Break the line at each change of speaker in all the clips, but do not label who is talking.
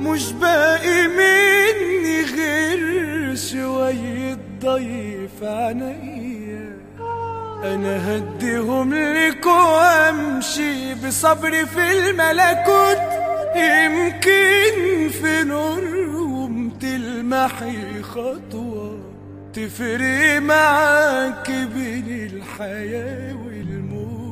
مش باقي مني غير شوية ضيف عينيا، انا هديهم لك وامشي بصبري في الملكوت، يمكن في نورهم تلمحي خطوة تفرق معاك بين الحياة والموت.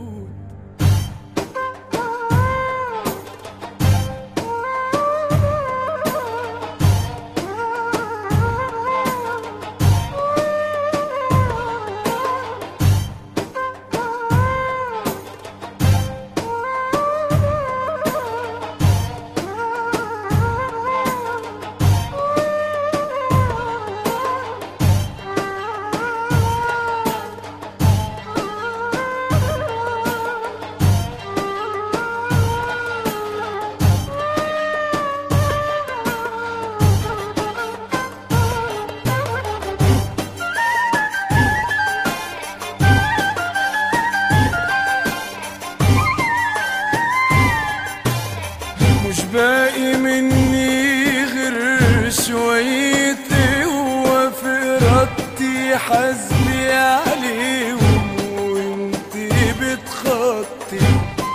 مش باقي مني غير شوية قوة في إرادتي، حاسبي عليهم وانتي بتخطي.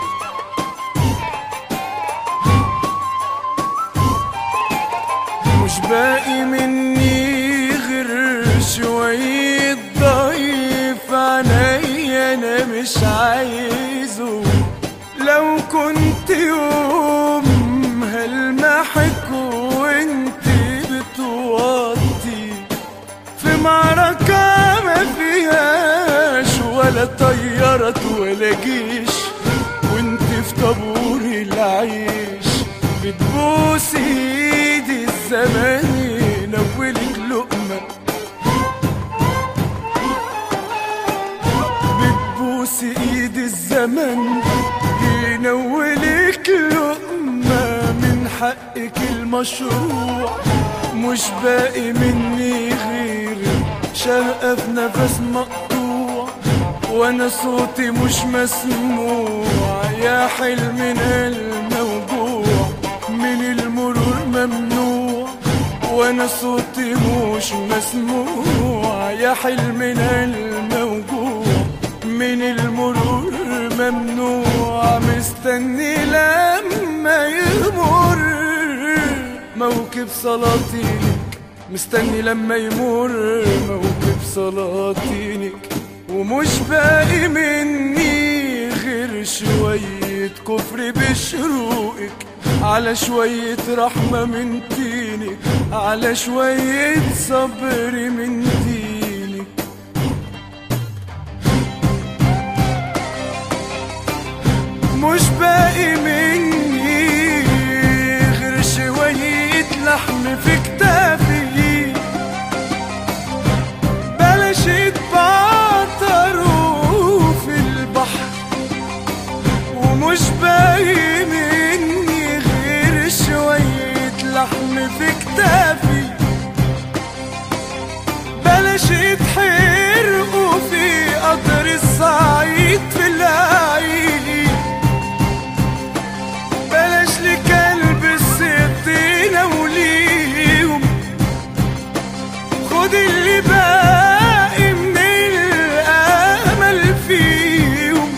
مش باقي مني غير شوية ضيف عينيا، أنا مش عايزه. لو كنت يوم هلمحك وانت بتوطي في معركة ما فيهاش ولا طيارات ولا جيش، وانت في طابور العيش بتبوس ايدي الزمان ينولك لقمة، بتبوس ايدي الزمن ينولك لقمة من حقك المشروع. مش باقي مني غير شقة في نفس مقطوع، وانا صوتي مش مسموع، يا حلمنا الموجوع من المرور ممنوع. وانا صوتي مش مسموع، يا حلمنا الموجوع من المرور ممنوع. مستني لما يمر موكب سلاطينك، مستني لما يمر موكب سلاطينك. ومش باقي مني غير شوية كفر بشروقك، على شوية رحمة من دينك، على شوية صبر من دينك. مش باقي مني غير شوية لحم في كتافي، بلاش يتبعتروا في البحر. ومش باقي مني غير شوية لحم في كتافي، بلاش يتحرقوا في قطر الصعيد في العيد، بلاش لكلب السطينة وليهم. خد اللي باقي من الأمل فيهم،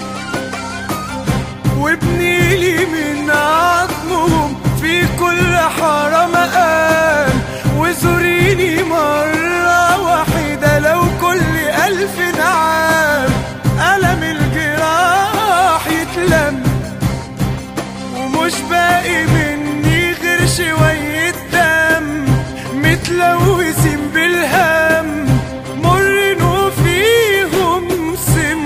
وابنيلي من عظمهم في كل حارة مقام. وزوريني مرة واحدة لو كل 1000 عام، ألم الجراح يتلم. ومش باقي مني غير شوية دم متلوثين بالهم، مرين وفيهم سم.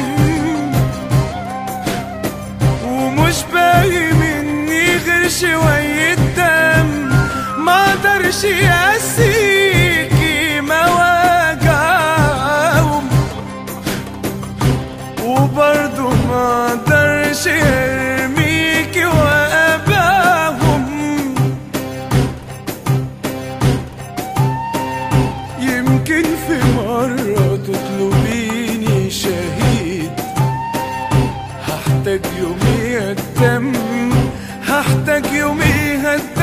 ومش باقي مني غير شوية دم ما قدرش يقاسيكي مواجعهم، وبرضه ما قدرش يرميكي وأباهم. يمكن في مرة تطلبيني شهيد، هحتاج يوميها الدم، هحتاج يوميها الدم.